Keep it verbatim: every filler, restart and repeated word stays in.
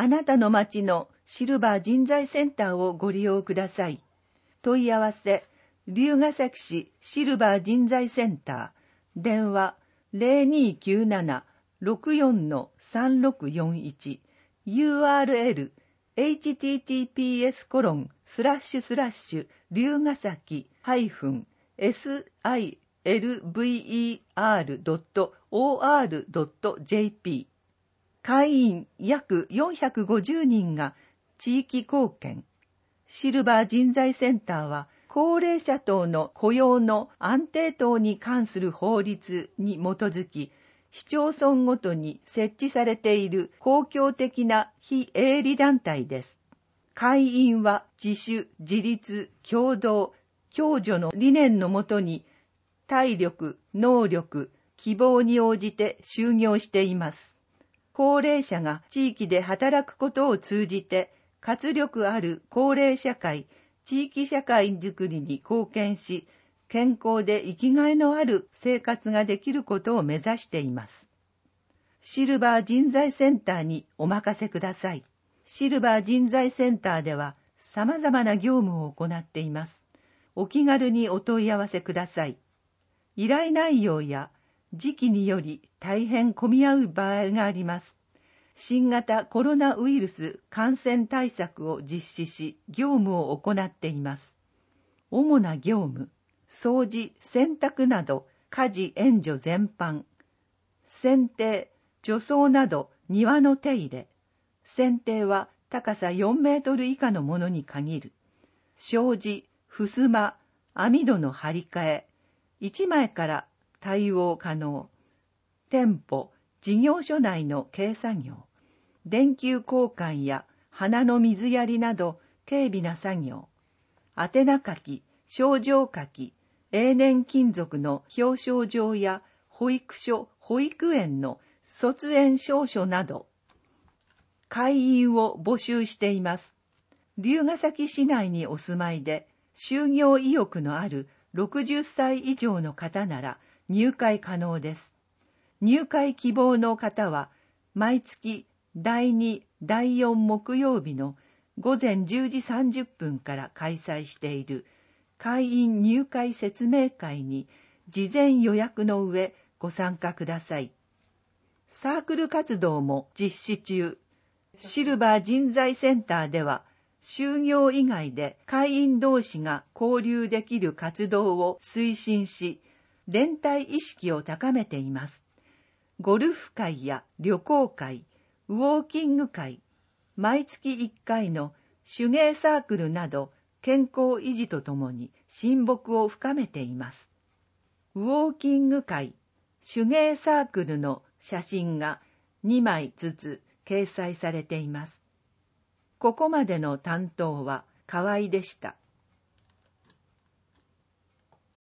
あなたの町のシルバー人材センターをご利用ください。問い合わせ、龍ケ崎市シルバー人材センター、電話 ゼロにーきゅうなな ろくよん さんろくよんいち、ユーアールエル、エイチティーティーピーエス コロンスラッシュスラッシュ龍ケ崎ハイフン エスアイエルブイイーアールドットオーアールドットジェーピー。会員約よんひゃくごじゅうにんが地域貢献。シルバー人材センターは高齢者等の雇用の安定等に関する法律に基づき、市町村ごとに設置されている公共的な非営利団体です。会員は自主、自立、協働、共助の理念のもとに体力、能力、希望に応じて就業しています。高齢者が地域で働くことを通じて活力ある高齢社会、地域社会づくりに貢献し、健康で生きがいのある生活ができることを目指しています。シルバー人材センターにお任せください。シルバー人材センターでは様々な業務を行っています。お気軽にお問い合わせください。依頼内容や時期により大変混み合う場合があります。新型コロナウイルス感染対策を実施し、業務を行っています。主な業務、掃除、洗濯など家事援助全般、剪定、除草など庭の手入れ、剪定は高さよんメートル以下のものに限る、障子、襖、網戸の張り替え、いちまいから対応可能。店舗、事業所内の軽作業。電球交換や花の水やりなど軽微な作業。宛名書き、賞状書き、永年勤続の表彰状や保育所、保育園の卒園証書など。会員を募集しています。龍ケ崎市内にお住まいで、就業意欲のあるろくじゅっさい以上の方なら入会可能です。入会希望の方は、毎月だいに、だいよん木曜日のごぜんじゅうじさんじゅっぷんから開催している会員入会説明会に事前予約の上ご参加ください。サークル活動も実施中。シルバー人材センターでは、就業以外で会員同士が交流できる活動を推進し、連帯意識を高めています。ゴルフ会や旅行会、ウォーキング会、毎月いっかいの手芸サークルなど健康維持とともに親睦を深めています。ウォーキング会、手芸サークルの写真がにまいずつ掲載されています。ここまでの担当は河合でした。